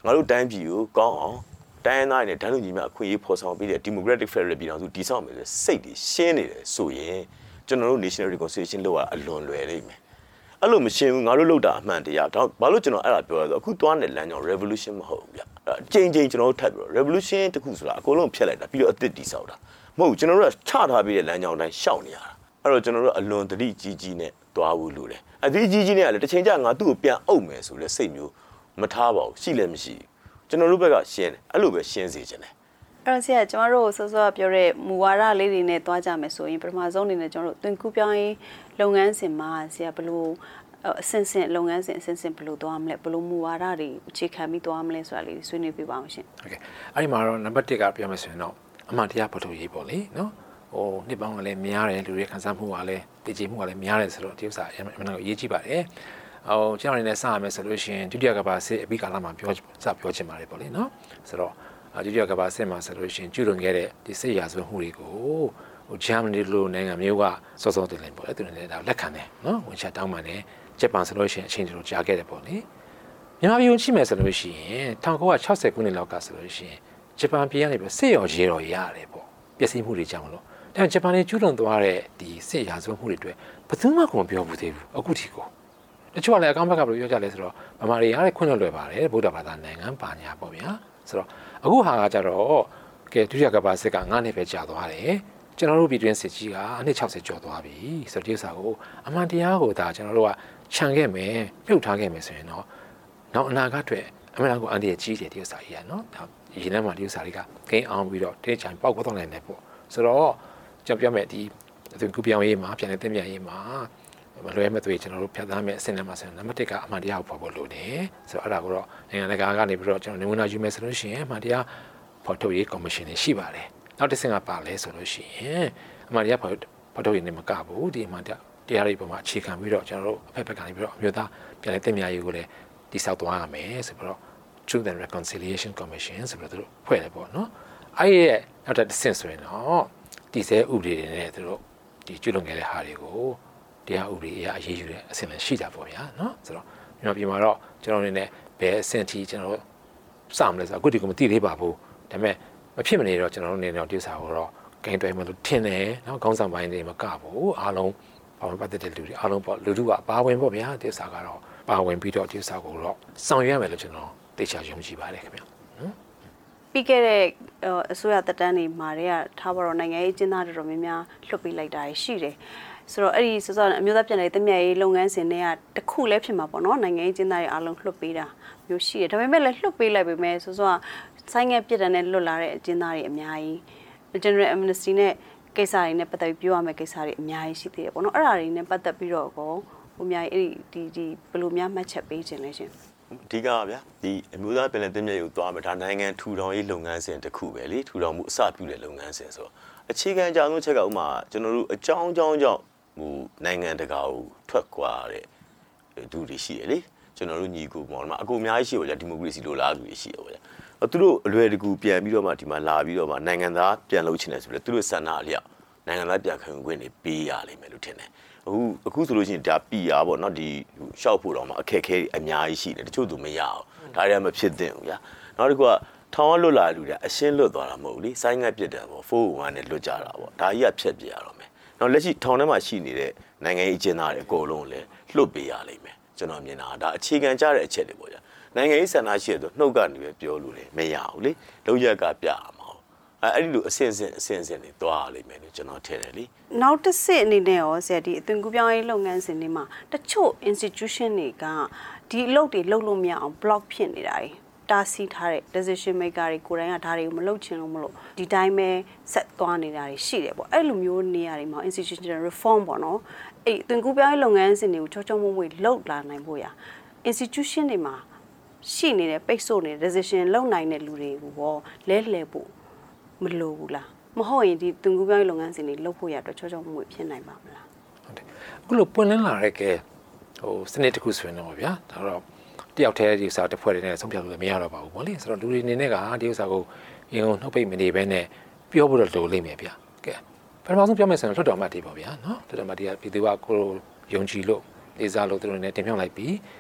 ငါတို့တိုင်းပြည်ကိုကောင်းအောင်တိုင်းသားတွေနဲ့တန်းတူညီမျှအခွင့်အရေးဖော်ဆောင်ပေးတဲ့ Democratic Federal ပြည်ထောင်စုတည်ဆောက်မယ်ဆိုစိတ်တွေရှင်းနေတယ်ဆိုရင်ကျွန်တော်တို့ National Reconciliation လုပ်ရအလွန်လွယ်လိမ့်မယ်အဲ့လိုမရှင်းဘူးငါတို့လုပ်တာအမှန်တရားဒါဘာလို့ကျွန်တော်အဲ့ဒါပြောရလဲအခုသွားတဲ့လမ်းကြောင်း revolution မဟုတ်ဘူးဗျအချိန်ချင်းကျွန်တော်တို့ထပ်ပြီးတော့ revolution တခုဆိုတာအကုန်လုံးဖျက်လိုက်တာပြီးတော့အသစ်တည်ဆောက်တာမဟုတ်ကျွန်တော်တို့ကချထားပြီးတဲ့လမ်းကြောင်းတိုင်းရှောက်နေရတာအဲ့တော့ကျွန်တော်တို့အလွန်တတိကြီးကြီးနဲ့သွားဖို့လိုတယ်အသတိကြီးကြီးနဲ့ကလည်းတစ်ချိန်ကျငါသူ့ကိုပြန်အုပ်မယ်ဆိုလဲစိတ်မျိုးမထားပါဘူးရှိလည်းမရှိကျွန်တော်တို့ဘက်ကရှင်းတယ်အဲ့လိုပဲရှင်းစေချင်တယ်အဲ့တော့ဆရာကျမတို့စောစောပြောတဲ့မူဝါဒလေးတွေနဲ့တွားကြမယ်ဆိုရင်ပထမဆုံးအနေနဲ့ကျွန်တော်တို့သွင်ကူးပြောင်းရေးလုပ်ငန်းစဉ်မှာဆရာဘယ်လိုအဆင့်ဆင့်လုပ်ငန်းစဉ်အဆင့်ဆင့်ဘယ်လိုသွားမလဲဘယ်လိုမူဝါဒတွေအခြေခံပြီးသွားမလဲဆိုတာလေးဆွေးနွေးပြပါအောင်ရှင်โอเคအဲ့ဒီမှာတော့နံပါတ်1ကပြောမယ်ဆိုရင်တော့အမှန်တရားဖော်ထုတ်ရေးပေါ့လေနော်ဟိုနှစ်ပေါင်းကလည်းများတယ်လူတွေခံစားမှုကလည်းတည်ကြည်မှုကလည်းများတယ်ဆိုတော့ဒီဥစ္စာအမှန်တော့အရေးကြီးပါတယ်ဟိုကျွန်တော်အနေနဲ့စရမယ်ဆိုလို့ရှိရင်ဒုတိယကမ္ဘာစစ်အပြီးကာလမှာပြောချင်ပါတယ်ပေါ့လေနော်ဆိုတော့ဒုတိယကမ္ဘာစစ်မှာဆိုလို့ရှိရင်ကျူးလွန်ခဲ့တဲ့ဒီစစ်ရာဇဝတ်မှုတွေကိုဟိုဂျာမနီလိုနိုင်ငံမျိုးကစောစောတင်လိုက်ပေါ့လေသူတွေလည်းဒါလက်ခံတယ်နော်ဝင်ချတောင်းပန်တယ်ဂျပန်ဆိုလို့ရှိရင်အချိန်တူကြာခဲ့တယ်ပေါ့လေမြန်မာပြည်ကိုရှိမယ်ဆိုလို့ရှိရင်1960ခုနှစ်လောက်ကဆိုလို့ရှိရင်ဂျပန်ပြည်ကနေပြီးစစ်ရောရေတော်ရတယ်ပေါ့ပျက်စီးမှုတွေကြောင့်လို့ဒါဂျပန်နေကျူးလွန်သွားတဲ့ဒီစစ်ရာဇဝတ်မှုတွေအတွက်ဘယ်သူမှကိုမပြောဘူးသေးဘူးအခုထိကိုတချို့ကလည်းအကောင့်ဘက်ကဘယ်လိုပြောကြလဲဆိုတော့ဗမာတွေရတဲ့ခွင့်လွှတ်ပါတယ်ဗုဒ္ဓဘာသာနိုင်ငံပါညာပေါ့ဗျာဆိုတော့အခုဟာကကြတော့ကဲဒုတိယကမ္ဘာစစ်က9နှစ်ပဲကြာသွားတယ်ကျွန်တော်တို့ပြည်တွင်းစစ်ကြီးကအနှစ်60ကျော်သွားပြီဆိုတော့ဒီဥစ္စာကိုအမှန်တရားကိုဒါကျွန်တော်တို့ကခြံခဲ့မယ်ပြုတ်ထားခဲ့မယ်ဆိုရင်တော့နောက်အနာဂတ်အတွက်အမှန်ကိုအန်တီရဲ့ကြီးတယ်ဒီဥစ္စာကြီးကနော်ဒါရင်းနှီးမှဒီဥစ္စာတွေကဂိမ်းအောင်ပြီးတော့တင်းချင်ပေါက်သွားနိုင်တယ်ပေါ့ဆိုတော့ကျွန်တော်ပြောမယ်ဒီကူပြောင်းရေးမှာပြန်လည်သင့်မြတ်ရေးမှာမလွဲမသွေကျွန်တော်တို့ဖြတ်သန်းမဲ့အဆင့်နဲ့မှာဆိုရင်နံပါတ်1ကအမှန်တရားကိုဖော်ဖို့လိုတယ်ဆိုတော့အဲ့ဒါကိုတော့နိုင်ငံတကာကနေပြီးတော့ကျွန်တော်နေဝင်လာယူမယ်ဆိုလို့ရှိရင်အမှန်တရားဖော်ထုတ်ရေးကော်မရှင်တွေရှိပါတယ်နောက်တစ်ဆင့်ကပါလဲဆိုလို့ရှိရင်အမှန်တရားဖော်ထုတ်ရေးနဲ့မကဘူးဒီအမှန်တရားတွေပေါ်မှာအခြေခံပြီးတော့ကျွန်တော်တို့အဖက်ဖက်ကနေပြီးတော့အမျိုးသားပြန်လည်သင့်မြတ်ရေးကိုလည်းတိစောက်သွားရမယ်ဆိုပြီးတော့ Truth and Reconciliation Commission ဆိုပြီးတော့သူတို့ဖွဲ့တယ်ပေါ့နော်အဲ့ဒီနောက်တစ်ဆင့်ဆိုရင်တော့ဒီစဲဥပဒေတွေနဲ့သူတို့ဒီကျွလွန်ခဲ့တဲ့ဟာတွေကိုတရားဥပဒေအရအရေးယူတဲ့အဆင့်လည်းရှိတာပေါ့ဗျာနော်ဆိုတော့မြန်မာပြည်မှာတော့ကျွန်တော်အနေနဲ့ဘယ်အဆင့်ထိကျွန်တော်စမလဲဆိုတော့အခုဒီကမသိသေးပါဘူးဒါပေမဲ့မဖြစ်မနေတော့ကျွန်တော်တို့အနေနဲ့ဒီဥစ္စာကိုတော့ဂိမ်းတွဲမှလို့ထင်တယ်နော်ခေါင်းဆောင်ပိုင်းတွေမကဘူးအားလုံးဘာမှပတ်သက်တဲ့လူတွေအားလုံးပေါ့လူထုကပါဝင်ပေါ့ဗျာဒီဥစ္စာကတော့ပါဝင်ပြီးတော့ဒီဥစ္စာကိုတော့ဆောင်ရွက်ရမယ်လို့ကျွန်တော်သိချာယုံကြည်ပါတယ်ခင်ဗျာပြီးခဲ့တဲ့အစိုးရတက်တန်းတွေမှာတွေကထားပါတော့နိုင်ငံရေးကျင်းသားတော်များများလွှတ်ပေးလိုက်တာရှိတယ်ဆိုတော့အဲ့ဒီစောစောအမျိုးသားပြည်နယ်တည်မြဲရေးလုပ်ငန်းစဉ်တွေကတခုလည်းဖြစ်မှာပေါ့နော်နိုင်ငံရေးကျင်းသားတွေအားလုံးလွှတ်ပေးတာမျိုးရှိတယ်ဒါပေမဲ့လည်းလွှတ်ပေးလိုက်ပေမဲ့စောစောကဆိုင်းငယ်ပြစ်ဒဏ်နဲ့လွတ်လာတဲ့အကျဉ်းသားတွေအများကြီး General Amnesty နဲ့ကိစ္စတွေနဲ့ပတ်သက်ပြီးပြောရမယ့်ကိစ္စတွေအများကြီးရှိသေးတယ်ပေါ့နော်အဲ့ဒါတွေနဲ့ပတ်သက်ပြီးတော့ဟိုအများကြီးအဲ့ဒီဘယ်လိုများမှတ်ချက်ပေးခြင်းလဲရှင်အဓိကပါဗျာဒီအမျိုးသားပြည်နယ်တည်မြဲရေးကိုသွားမယ်ဒါနိုင်ငံထူထောင်ရေးလုပ်ငန်းစဉ်တစ်ခုပဲလေထူထောင်မှုအစပြုတဲ့လုပ်ငန်းစဉ်ဆိုတော့အခြေခံအကြောင်းဆုံးချက်ကဥမာကျွန်တော်တို့အကြောင်းကြောင့်ဟိုနိုင်ငံတကာကိုထွက်ခွာတဲ့သူတွေရှိရလေကျွန်တော်တို့ညီကိုပေါ့နော်အကူအများကြီးရှိပါကြဒီမိုကရေစီလိုလားသူတွေရှိရပါကြသူတို့အလွယ်တကူပြန်ပြီးတော့မှဒီမှာလာပြီးတော့မှနိုင်ငံသားပြန်လုပ်ချင်တယ်ဆိုလဲသူတို့စံနာအလျောက်နိုင်ငံသားပြန်ခံခွင့်တွေပေးရလိမ့်မယ်လို့ထင်တယ်အခုဆိုလို့ရှိရင်ဒါ PR ပေါ့နော်ဒီရှောက်ဖို့တော့မှအခက်အခဲအများကြီးရှိတယ်တချို့သူမရအောင်ဒါတွေကမဖြစ်သင့်ဘူးဗျာနောက်တစ်ခုကထောင်လွတ်လာလူတွေအရှင်းလွတ်သွားတာမဟုတ်ဘူးလေစိုင်းငတ်ပြစ်တယ်ပေါ့401နဲ့လွတ်ကြတာပေါ့ဒါကြီးကဖြတ်ပြရတော့မယ်နောက်လက်ရှိထောင်ထဲမှာရှိနေတဲ့နိုင်ငံရေးအကျဉ်းသားတွေအကုန်လုံးလည်းလွတ်ပေးရလိမ့်မယ်ကျွန်တော်မြင်တာဒါအခြေခံကြတဲ့အချက်တွေပေါ့ဗျာနိုင်ငံရေးဆန္ဒရှိတဲ့နှုတ်ကနေပဲပြောလို့လေမရဘူးလေလုံးရက်ကပြရမှာအဲ့ဒီလိုအဆင့်ဆင့်တွေသွားရလိမ့်မယ်လို့ကျွန်တော်ထင်တယ်လေနောက်တစ်ဆင့်အနေနဲ့ရောဆရာဒီအသွင်ကူးပြောင်းရေးလုပ်ငန်းစဉ်တွေမှာတချို့ institution တွေကဒီအလုပ်တွေလုပ်လို့မရအောင် block ဖြစ်နေတာတွေတားဆီးထားတဲ့ decision maker တွေကိုယ်တိုင်ကဒါတွေကိုမလုပ်ချင်လို့မလို့ဒီတိုင်းပဲဆက်သွားနေတာတွေရှိတယ်ပေါ့အဲ့လိုမျိုးနေရာတွေမှာ institutional reform ပေါ့နော်အဲ့အသွင်ကူးပြောင်းရေးလုပ်ငန်းစဉ်တွေကိုချောချောမွေ့မွေ့လုပ်လာနိုင်ဖို့ရ institution တွေမှာရှိနေတဲ့ပိတ်ဆို့နေတဲ့ decision လုပ်နိုင်တဲ့လူတွေကိုပေါ့လဲလှယ်ဖို့မလိုဘူးလားမဟုတ်ရင်ဒီသွင်ကူးပြောင်းရေးလုပ်ငန်းစဉ်တွေလုပ်ဖို့ရတော့ချောချောမွေ့ဖြစ်နိုင်ပါမလားဟုတ်တယ်အခုလိုပွင့်လင်းလာတဲ့ကဲဟိုစနစ်တစ်ခုဆိုရင်တော့ဗျာဒါတော့တယောက်တည်းဒီဥစ္စာတစ်ဖွဲ့တည်းနဲ့ဆုံးဖြတ်လို့မရတော့ပါဘူးဗောလေဆိုတော့လူတွေအနေနဲ့ကဒီဥစ္စာကိုအရင်ကနှုတ်ပိတ်မနေဘဲနဲ့ပြောဖို့တော့လိုလိမ့်မယ်ဗျာကဲပထမဆုံးပြောမယ်ဆိုရင်လွတ်တော်မှတ်တွေပေါ့ဗျာနော်လွတ်တော်မှတ်တွေကပြည်သူကကိုယုံကြည်လို့လေးစားလို့သူတို့နဲ့တင်ပြလိုက်ပြီး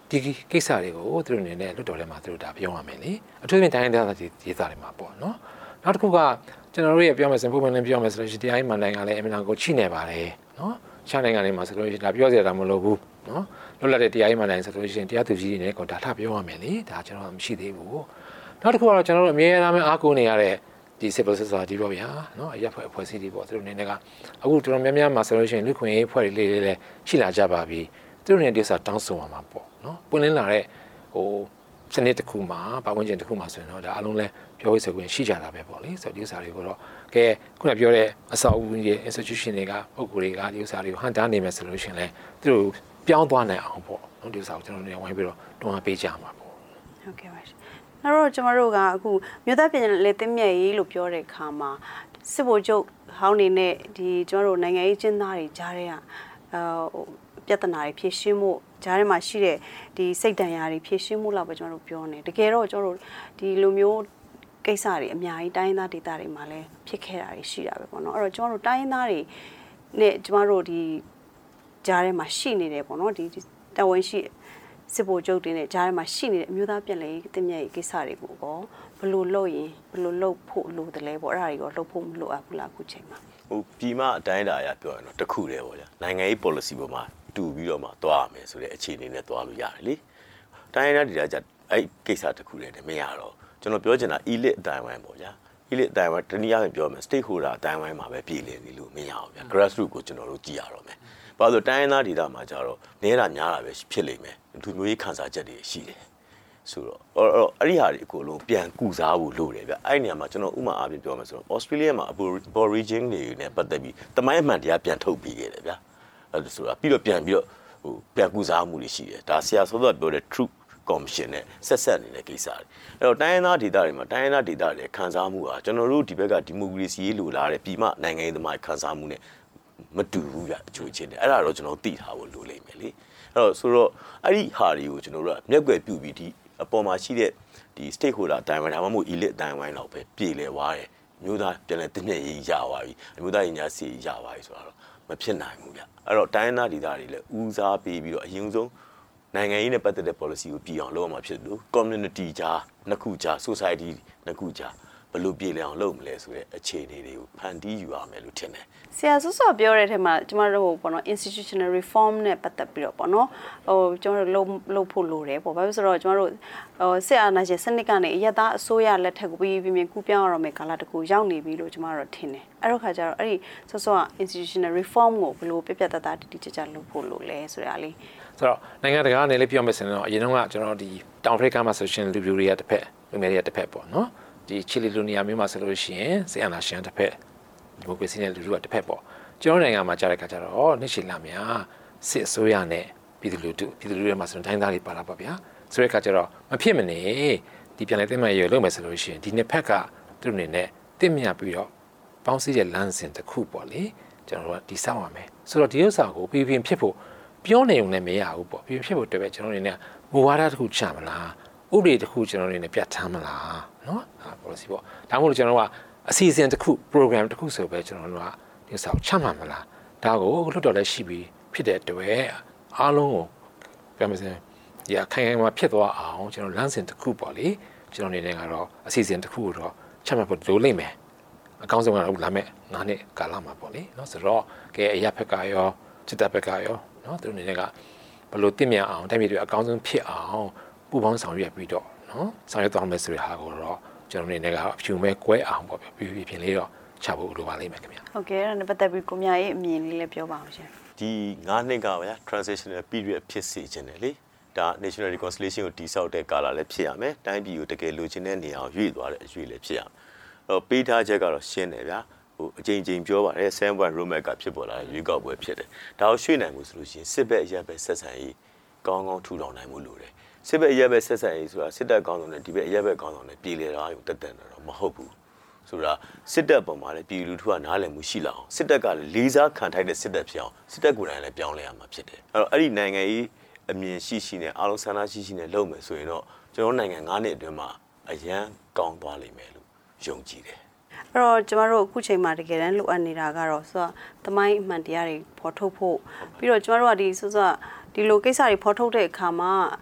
ဒီကိစ္စတွေကိုသူတို့အနေနဲ့လွတ်တော်ထဲမှာသူတို့ဒါပြောရမယ်လေအထူးသဖြင့်တိုင်းဒေသတွေမှာပေါ့နော်နောက်တစ်ခုကကျွန်တော်တို့ရဲ့ပြောမယ်ဆိုရင်ပုံမှန်လည်းပြောမယ်ဆိုလို့ရှိရင်တရားရေးမှန်တိုင်းကလည်းအမှန်ကိုချိနေပါတယ်နော်ခြားနိုင်ငံတွေမှာဆိုလို့ရှိရင်ဒါပြောစရာမလိုဘူးနော်လွတ်လပ်တဲ့တရားရေးမှန်တိုင်းဆိုလို့ရှိရင်တရားသူကြီးတွေနဲ့ဒါထပြောရမယ်လေဒါကျွန်တော်မရှိသေးဘူးနောက်တစ်ခုကတော့ကျွန်တော်တို့အမြဲတမ်းအားကိုးနေရတဲ့ဒီ civil society ပေါ့ဗျာနော်အရပ်ဖွဲ့စည်းတွေပေါ့သူတို့အနေနဲ့ကအခုတော်တော်များများမှာဆိုလို့ရှိရင်လူခွင့်ရေးဖွဲ့တွေလေးရှိလာကြပါပြီသူတို့အနေနဲ့ဒီစားတောင်းဆိုရမှာပေါ့နော်ပွင့်လင်းလာတဲ့စနစ်တစ်ခုမှာပတ်ဝန်းကျင်တစ်ခုမှာဆိုရင်တော့ဒါအလုံးလဲပြောရေးဆိုခွင့်ရှိကြတာပဲပေါ့လေဆိုတော့ဒီဥစ္စာတွေကိုတော့ကဲခုနပြောတဲ့အဆောက်အဦတွေ institution တွေကပုဂ္ဂိုလ်တွေကဒီဥစ္စာတွေကိုဟန်တားနေမယ်ဆိုလို့ရှိရင်လဲသူတို့ပြောင်းသွားနိုင်အောင်ပေါ့နော်ဒီဥစ္စာကိုကျွန်တော်တို့ဝိုင်းပြီးတော့တွန်းအားပေးကြမှာပေါ့ဟုတ်ကဲ့ပါနောက်တော့ကျမတို့ကအခုမြို့သားပြည်နယ်တင်မြတ်ရေးလို့ပြောတဲ့အခါမှာစစ်ဗိုလ်ချုပ်ဟောင်းနေနဲ့ဒီကျမတို့နိုင်ငံရေးကျင်းသားတွေကြားတဲ့ပြဿနာတွေဖြေရှင်းမှုကြားထဲမှာရှိတဲ့ဒီစိတ်ဒဏ်ရာတွေဖြေရှင်းမှုလောက်ပဲကျမတို့ပြောနေတကယ်တော့ကျမတို့ဒီလိုမျိုးကိစ္စတွေအများကြီးတိုင်းသားဒေသတွေမှာလည်းဖြစ်ခဲ့တာတွေရှိတာပဲပေါ့နော်အဲ့တော့ကျမတို့တိုင်းသားတွေနဲ့ကျမတို့ဒီကြားထဲမှာရှိနေတယ်ပေါ့နော်ဒီတဝန်ရှိစစ်ဗိုလ်ချုပ်တွေနဲ့ကြားထဲမှာရှိနေတဲ့အမျိုးသားပြည်နယ်တင်မြတ်ရေးကိစ္စတွေကိုကောဘယ်လိုလုပ်ရင်ဘယ်လိုလုပ်ဖို့လိုတယ်လဲပေါ့အဲ့ဒါတွေကိုလုပ်ဖို့မလိုအပ်ဘူးလားအခုချိန်မှာပြည်မအတိုင်းအတာအရပြောရင်တော့တခုတည်းပေါ့ဗျာနိုင်ငံရေး policy ပေါ်မှာတူပြီးတော့မှသွားရမယ်ဆိုတဲ့အခြေအနေနဲ့သွားလို့ရတယ်လေတိုင်းရင်းသားဒေသကြအဲ့ကိစ္စတခုတည်းနဲ့မရတော့ကျွန်တော်ပြောချင်တာ elite အတိုင်းဝိုင်းပေါ့ဗျာ elite အတိုင်းဝိုင်းတနည်းအားဖြင့်ပြောမယ် stakeholder အတိုင်းဝိုင်းမှာပဲပြည်လည်နေလို့မရအောင်ဗျာ grassroots ကိုကျွန်တော်တို့ကြည့်ရတော့မယ်ဘာလို့တိုင်းရင်းသားဒေသမှာကြတော့နဲတာများတာပဲဖြစ်လိမ့်မယ်လူမျိုးရေးခံစားချက်တွေရှိတယ်ဆိုတော့အဲ့ဒီဟာတွေအကုန်လုံးပြန်ကုစားဖို့လိုတယ်ဗျအဲ့ဒီနေရာမှာကျွန်တော်ဥမာအားဖြင့်ပြောမယ်ဆိုတော့ Australia မှာ Aborigine တွေနဲ့ပတ်သက်ပြီးတမိုင်းအမှန်တရားပြန်ထုတ်ပြီးခဲ့တယ်ဗျအဲ့ဒါဆိုတာပြီးတော့ပြန်ကုစားမှုတွေရှိတယ်ဒါဆရာဆိုတော့ပြောတဲ့ Truth Commission နဲ့ဆက်နေတဲ့ကိစ္စတွေအဲ့တော့တိုင်းရင်းသားဒေသတွေမှာတိုင်းရင်းသားဒေသတွေခံစားမှုဟာကျွန်တော်တို့ဒီဘက်ကဒီမိုကရေစီရေးလိုလားတဲ့ပြည်မနိုင်ငံရေးသမားခံစားမှုနဲ့မတူဘူးဗျအချို့ချင်းတယ်အဲ့ဒါတော့ကျွန်တော်သိထားဖို့လိုလိမ့်မယ်လေအဲ့တော့ဆိုတော့အဲ့ဒီဟာတွေကိုကျွန်တော်တို့ကမျက်ကွယ်ပြုပြီးဒီအပေါ်မှာရှိတဲ့ဒီ stakeholder အတိုင်းဝိုင်းဒါမှမဟုတ် elite အတိုင်းဝိုင်းတော့ပဲပြည်လဲသွားတယ်မျိုးသားပြန်လဲတင်မြင့်ရေးရသွားပြီမျိုးသားရင်ကြားစီရသွားပြီဆိုတော့မဖြစ်နိုင်ဘူးဗျအဲ့တော့တိုင်းသားဒေသတွေလည်းဦးစားပေးပြီးတော့အရင်ဆုံးနိုင်ငံရေးနဲ့ပတ်သက်တဲ့ policy ကိုပြည်အောင်လုပ်အောင်ဖြစ်လို့ community ကြားနှစ်ခုကြား society နှစ်ခုကြားဘယ်လိုပြည်လဲအောင်လုပ်မလဲဆိုတဲ့အခြေအနေတွေကိုဖန်တီးယူရမယ်လို့ထင်တယ်ဆရာဆော့ဆော့ပြောတဲ့ထဲမှာကျမတို့ပေါ့နော် institutional reform နဲ့ပတ်သက်ပြီးတော့ပေါ့နော်ကျမတို့လုပ်ဖို့လိုတယ်ပေါ့ဘာလို့ဆိုတော့ကျမတို့စစ်အာဏာရှင်စနစ်ကနေအရက်သားအစိုးရလက်ထက်ကိုပြီးပြင်းကူးပြောင်းရမယ်ကာလတကူရောက်နေပြီလို့ကျမတို့ထင်တယ်အဲ့တော့ခါကျတော့အဲ့ဒီဆော့ဆော့ institutional reform ကိုဘယ်လိုပြပြတတ်တိကျကျလုပ်ဖို့လိုလဲဆိုတာလေးဆိုတော့နိုင်ငံတကာကနေလည်းပြောမယ်ဆိုရင်တော့အရင်ကကျွန်တော်ဒီတောင်အာဖရိကမှာဆိုရှင်လူမျိုးတွေကတစ်ဖက်လူငယ်တွေကတစ်ဖက်ပေါ့နော်ဒီချီလီလိုနီယာမျိုးမှာဆိုလို့ရှိရင်ဆီယန်နာရှင်တစ်ဖက်ဒီမိုကရေစီနဲ့လူထုကတစ်ဖက်ပေါ့ကျွန်တော်နိုင်ငံမှာကြားတဲ့ခါကျတော့နှစ်ရှည်လာများစစ်အစိုးရနဲ့ပြည်သူလူထုတွေမှာဆိုရင်တိုင်းသားတွေပါလာပါဗျာဆိုတဲ့ခါကျတော့မဖြစ်မနေဒီပြန်လည်သိမ်းမှရလုပ်မယ်ဆိုလို့ရှိရင်ဒီနှစ်ဖက်ကသူတို့အနေနဲ့တင့်မြတ်ပြီးတော့ပေါင်းစည်းတဲ့လမ်းစဉ်တစ်ခုပေါ့လေကျွန်တော်တို့ကဒီစောင့်ရမယ်ဆိုတော့ဒီဥစ္စာကိုပြည်ဖြစ်ဖို့ပြောနေုံနဲ့မရဘူးပေါ့ပြည်ဖြစ်ဖို့တပည့်ကျွန်တော်အနေနဲ့မူဝါဒတစ်ခုချမလားဥပဒေတစ်ခုကျွန်တော်အနေနဲ့ပြဋ္ဌာန်းမလားနော်ဟာ policy ပေါ့ဒါမှမဟုတ်ကျွန်တော်ကအစီအစဉ်တစ်ခု program တစ်ခုဆိုပဲကျွန်တော်တို့ကဒီဥစ္စာကိုချမှတ်မလားဒါကိုလွတ်တော်လည်းရှိပြီးဖြစ်တဲ့အတွက်အားလုံးကိုပြောမယ်စရင်ဒီခိုင်မှာဖြစ်သွားအောင်ကျွန်တော်လမ်းစဉ်တစ်ခုပေါ့လေကျွန်တော်အနေနဲ့ကတော့အစီအစဉ်တစ်ခုကိုတော့ချမှတ်ဖို့လိုလိမ့်မယ်အကောင်းဆုံးကတော့လာမဲ့9နှစ်ကာလမှာပေါ့လေနော်ဆိုတော့ကဲအရာဖက်ကရောစစ်တပ်ဘက်ကရောနော်သူတို့အနေနဲ့ကဘယ်လိုတင့်မြတ်အောင်တိုင်းပြည်တွေအကောင်းဆုံးဖြစ်အောင်ပူပေါင်းဆောင်ရွက်ပြီးတော့နော်ဆောင်ရွက်သွားမယ်ဆိုတဲ့ဟာကိုတော့ကျွန်တော်အနေနဲ့ကအဖြူမဲ့ကွဲအောင်ပေါ့ပြပြဖြစ်လေးတော့ချဖို့လိုပါလိမ့်မယ်ခင်ဗျာဟုတ်ကဲ့အဲ့ဒါနဲ့ပတ်သက်ပြီးကိုမြရဲ့အမြင်လေးလည်းပြောပါအောင်ရှင်ဒီ9နှစ်ကဗျာ transitional period ဖြစ်စေခြင်းတယ်လေဒါ national reconciliation ကိုတည်ဆောက်တဲ့ကာလလည်းဖြစ်ရမယ်တိုင်းပြည်ကိုတကယ်လိုချင်တဲ့နေရာကိုရွေ့သွားတဲ့အရွေ့လည်းဖြစ်ရမယ်အဲ့ပေးထားချက်ကတော့ရှင်းတယ်ဗျာအကြိမ်ကြိမ်ပြောပါတယ်7 point roadmap ကဖြစ်ပေါ်လာတဲ့ရွေးကောက်ပွဲဖြစ်တယ်ဒါကိုရွှေ့နိုင်မှုဆိုလို့ရှိရင်စစ်ဘက်အရပ်ဘက်ဆက်ဆံရေးကောင်းကောင်းထူထောင်နိုင်မှုလိုတယ်စစ်ဘက်အရပ်ဘက်ဆက်ဆံရေးဆိုတာစစ်တပ်ကောင်းဆောင်နဲ့ဒီဘက်အရပ်ဘက်ကောင်းဆောင်နဲ့ပြည်လေတာကိုတက်တက်တော့မဟုတ်ဘူးဆိုတာစစ်တပ်ပုံမှာလည်းပြည်လူထုကနားလည်မှုရှိလာအောင်စစ်တပ်ကလည်းလေးစားခံထိုက်တဲ့စစ်တပ်ဖြစ်အောင်စစ်တပ်ကိုယ်တိုင်လည်းပြောင်းလဲရမှာဖြစ်တယ်အဲ့တော့အဲ့ဒီနိုင်ငံရေးအမြင်ရှိနဲ့အားလုံးဆန္ဒရှိနဲ့လုပ်မယ်ဆိုရင်တော့ကျွန်တော်နိုင်ငံ9နှစ်အတွင်းမှာအရန်ကောင်းသွားလိမ့်မယ်လို့ယုံကြည်တယ်အဲ့တော့ကျမတို့အခုချိန်မှာတကယ်တမ်းလိုအပ်နေတာကတော့ဆိုတော့သမိုင်းအမှန်တရားတွေဖော်ထုတ်ဖို့ပြီးတော့ကျမတို့ကဒီဆိုတော့ဒီလိုကိစ္စတွေဖော်ထုတ်တဲ့အခါမှာ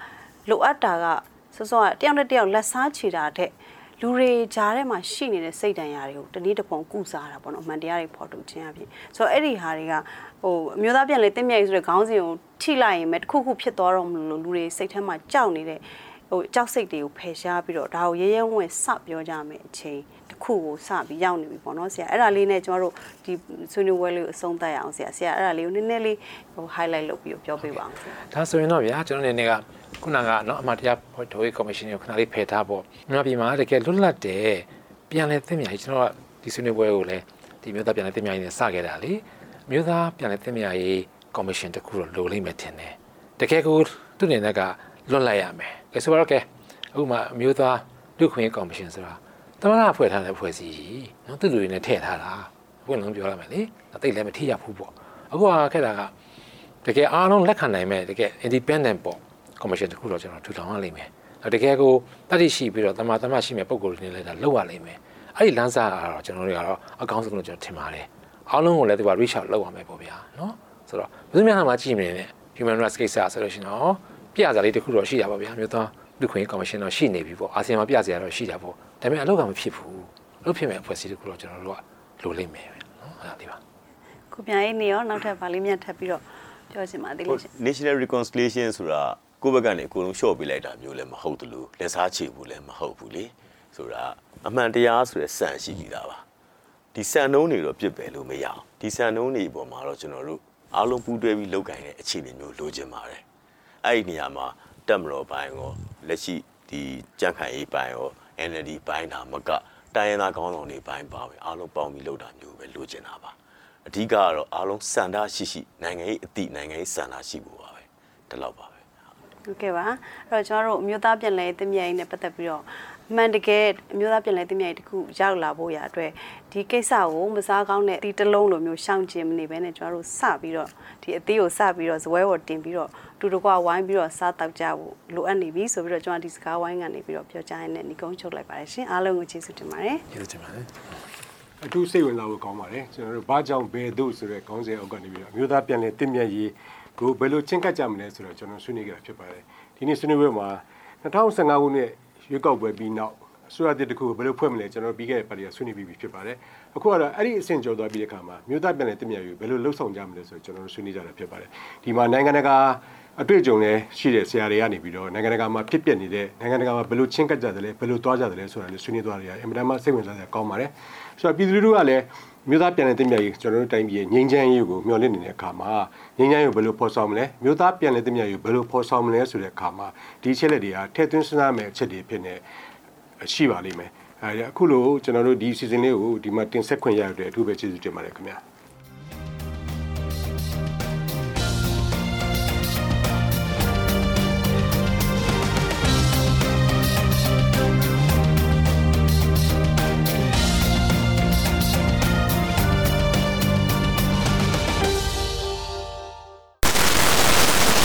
လိုအပ်တာကစောစောကတယောက်နဲ့တယောက်လက်စားချေတာတဲ့လူတွေကြားထဲမှာရှိနေတဲ့စိတ်တန်ရာတွေကိုတနည်းတစ်ပုံကုစားတာပေါ့နော်အမှန်တရားတွေဖော်ထုတ်ခြင်းအပြင်ဆိုတော့အဲ့ဒီဟာတွေကဟိုအမျိုးသားပြန်လေတင့်မြတ်ရေးဆိုတဲ့ခေါင်းစဉ်ကိုထိလိုက်ရင်ပဲတစ်ခုခုဖြစ်သွားတော့မလို့လူတွေစိတ်ထဲမှာကြောက်နေတဲ့ဟိုကြောက်စိတ်တွေကိုဖယ်ရှားပြီးတော့ဒါကိုရဲရဲဝံ့စပြောကြမယ်အချိန်တစ်ခုကိုစပြီးရောက်နေပြီပေါ့နော်ဆရာအဲ့ဒါလေးနဲ့ကျွန်တော်တို့ဒီဆွေးနွေးပွဲလေးကိုအဆုံးသတ်ရအောင်ဆရာအဲ့ဒါလေးကိုနည်းနည်းလေးဟို highlight လုပ်ပြီးပြောပေးပါအောင်ဆရာဒါဆိုရင်တော့ဗျာကျွန်တော်နေနေကခုနကနော်အမှတရားဒိုးရေးကော်မရှင်ကိုခဏလေးဖယ်ထားပေါ့မြန်မာပြည်မှာတကယ်လွတ်လပ်တယ်ပြန်လည်သင့်မြတ်ရေးကျွန်တော်ကဒီဆွေးနွေးပွဲကိုလည်းဒီမျိုးသားပြန်လည်သင့်မြတ်ရေးနဲ့စခဲ့တာလေမျိုးသားပြန်လည်သင့်မြတ်ရေးကော်မရှင်တခုတော့လိုလိမ့်မယ်ထင်တယ်တကယ်ကိုသူ့နေနဲ့ကလွတ်လပ်ရမယ်ကဲဆိုတော့ကဲအခုမှမျိုးသားလူခွင့်ရေးကော်မရှင်ဆိုတာတမနာဖွဲ့ထားတဲ့ဖွဲ့စည်းနော်သူ့လူတွေနဲ့ထည့်ထားတာဘယ်လုံးပြောရမလဲလေတိတ်လည်းမထိရဘူးပေါ့အခုကခဲ့တာကတကယ်အားလုံးလက်ခံနိုင်မဲ့တကယ် independent ပေါ့ကော်မရှင်တခုတော့ကျွန်တော်ထူထောင်ရလိမ့်မယ်။တကယ်ကိုတတိရှိပြီးတော့တမရှိမဲ့ပုံကိုယ်တွေနဲ့လည်းဒါလောက်ရလိမ့်မယ်။အဲ့ဒီလမ်းစာကတော့ကျွန်တော်တို့ကတော့အကောင်းဆုံးလို့ကျွန်တော်ထင်ပါတယ်။အားလုံးကိုလည်းဒီက reach out လုပ်ရမယ်ပေါ့ဗျာနော်။ဆိုတော့ဘယ်သူမှမကြည့်မနေနဲ့ human rights ကိစ္စဆိုလို့ရှိရင်တော့ပြရစာလေးတခုတော့ရှိတာပါဗျာ။မျိုးသားလူခွင့်ရေးကော်မရှင်တော့ရှိနေပြီပေါ့။အာဆီယံမှာပြစရာတော့ရှိတာပေါ့။ဒါပေမဲ့အလုပ်ကမဖြစ်ဘူး။လုပ်ဖြစ်မဲ့အဖွဲ့အစည်းတခုတော့ကျွန်တော်တို့ကလိုလိမ့်မယ်နော်။အဲ့ဒါလေးပါ။ကိုပြန်ရေးနေရောနောက်ထပ်ဗာလေးမြတ်ထပ်ပြီးတော့ပြောချင်ပါသေးလို့ရှင် National Reconciliation ဆိုတာကိုယ့်ဘက်ကနေအကုန်လုံးလျှော့ပေးလိုက်တာမျိုးလည်းမဟုတ်တလို့လက်စားချေဘူးလည်းမဟုတ်ဘူးလေဆိုတာအမှန်တရားဆိုတဲ့စံရှိပြီးသားပါဒီစံနှုန်းတွေတော့ပြစ်ပယ်လို့မရအောင်ဒီစံနှုန်းတွေပေါ်မှာတော့ကျွန်တော်တို့အားလုံးပူးတွဲပြီးလုပ်ကိုင်တဲ့အခြေအနေမျိုးလိုချင်ပါတယ်အဲ့ဒီနေရာမှာတက်မတော်ပိုင်းရောလက်ရှိဒီကြံ့ခိုင်ရေးပိုင်းရော NLD ပိုင်းဒါမကတိုင်းရင်းသားခေါင်းဆောင်တွေပိုင်းပါပဲအားလုံးပေါင်းပြီးလုပ်တာမျိုးပဲလိုချင်တာပါအဓိကကတော့အားလုံးစံတာရှိနိုင်ငံရေးအသည့်နိုင်ငံရေးစံတာရှိဖို့ပါပဲဒီလောက်ပါပဲဟုတ်ကဲ့ပါအဲ့တော့ကျွန်တော်တို့အမျိုးသားပြန်လည်သင့်မြတ်ရေးနဲ့ပတ်သက်ပြီးတော့အမှန်တကယ်အမျိုးသားပြန်လည်သင့်မြတ်ရေးတခုရောက်လာဖို့ရအတွက်ဒီကိစ္စကိုမစားကောင်းတဲ့ဒီတလုံးလိုမျိုးရှောင်ကျင်မနေဘဲနဲ့ကျွန်တော်တို့စပြီးတော့ဒီအသေးကိုစပြီးတော့ဇပွဲပေါ်တင်ပြီးတော့တူတကွာဝိုင်းပြီးတော့စားတောက်ကြဖို့လိုအပ်နေပြီဆိုပြီးတော့ကျွန်တော်ဒီစကားဝိုင်းကနေပြီးတော့ပြောကြားရတဲ့ညီကုန်းချုပ်လိုက်ပါတယ်ရှင်အားလုံးကိုကျေးဇူးတင်ပါတယ်ကျေးဇူးတင်ပါတယ်အထူးစိတ်ဝင်စားဖို့ကောင်းပါတယ်ကျွန်တော်တို့ဘာကြောင့်ဘယ်သို့ဆိုတဲ့ခေါင်းစဉ်အောက်ကနေပြီးတော့အမျိုးသားပြန်လည်တည်မြဲရေးကိုဘယ်လိုချင်းကပ်ကြမလဲဆိုတော့ကျွန်တော်ဆွေးနွေးကြတာဖြစ်ပါတယ်ဒီနေ့ဆွေးနွေးပွဲမှာ2015ခုနှစ်ရွေးကောက်ပွဲပြီးနောက်အစိုးရတစ်ခုဘယ်လိုဖွဲ့မလဲကျွန်တော်ပြီးခဲ့တဲ့ပါတီကဆွေးနွေးပြီးဖြစ်ပါတယ်အခုကတော့အဲ့ဒီအဆင့်ကျော်သွားပြီးတဲ့အခါမှာမြို့သားပြန်လည်တည်မြဲရေးဘယ်လိုလှုပ်ဆောင်ကြမလဲဆိုတော့ကျွန်တော်တို့ဆွေးနွေးကြတာဖြစ်ပါတယ်ဒီမှာနိုင်ငံတကာအတွေ့အကြုံလည်းရှိတဲ့ဆရာတွေကနေပြီးတော့နိုင်ငံတကာမှာဖြစ်ပျက်နေတဲ့နိုင်ငံတကာမှာဘယ်လိုချင်းကပ်ကြတယ်လဲဘယ်လိုသွားကြတယ်လဲဆိုတာလည်းဆွေးနွေးသွားရအင်မတန်မှစိတ်ဝင်စားစရာကောင်းပါတယ်ဆိုတော့ပြည်သူလူထုကလည်းမြို့သားပြန်လည်တည်မြဲရေးကျွန်တော်တို့တိုင်းပြည်ငြိမ်းချမ်းရေးကိုမျှော်လင့်နေတဲ့အခါမှာငြိမ်းချမ်းရေးကိုဘယ်လိုဖော်ဆောင်မလဲမြို့သားပြန်လည်တည်မြဲရေးကိုဘယ်လိုဖော်ဆောင်မလဲဆိုတဲ့အခါမှာဒီအချက်လက်တွေကထည့်သွင်းစဉ်းစားမယ်အချက်တွေဖြစ်နေရှိပါလိမ့်မယ်အခုလိုကျွန်တော်တို့ဒီ season လေးကိုဒီမှာတင်ဆက်ခွင့်ရတဲ့အထူးပဲကျေးဇူးတင်ပါတယ်ခင်ဗျာ